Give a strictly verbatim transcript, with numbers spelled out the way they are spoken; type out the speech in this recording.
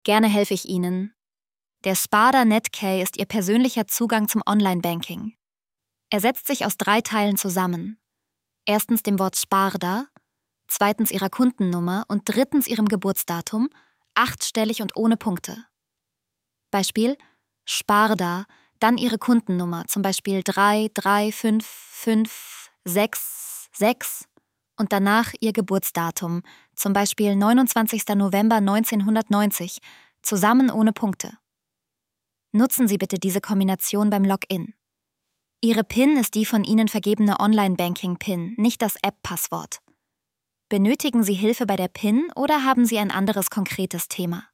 Gerne helfe ich Ihnen. Der Sparda NetKey ist Ihr persönlicher Zugang zum Online-Banking. Er setzt sich aus drei Teilen zusammen. Erstens dem Wort Sparda, zweitens Ihrer Kundennummer und drittens Ihrem Geburtsdatum, achtstellig und ohne Punkte. Beispiel: Sparda, dann Ihre Kundennummer, zum Beispiel drei drei fünf fünf sechs sechs und danach Ihr Geburtsdatum, zum Beispiel neunundzwanzigster November neunzehnhundertneunzig, zusammen ohne Punkte. Nutzen Sie bitte diese Kombination beim Login. Ihre PIN ist die von Ihnen vergebene Online-Banking-PIN, nicht das App-Passwort. Benötigen Sie Hilfe bei der PIN oder haben Sie ein anderes konkretes Thema?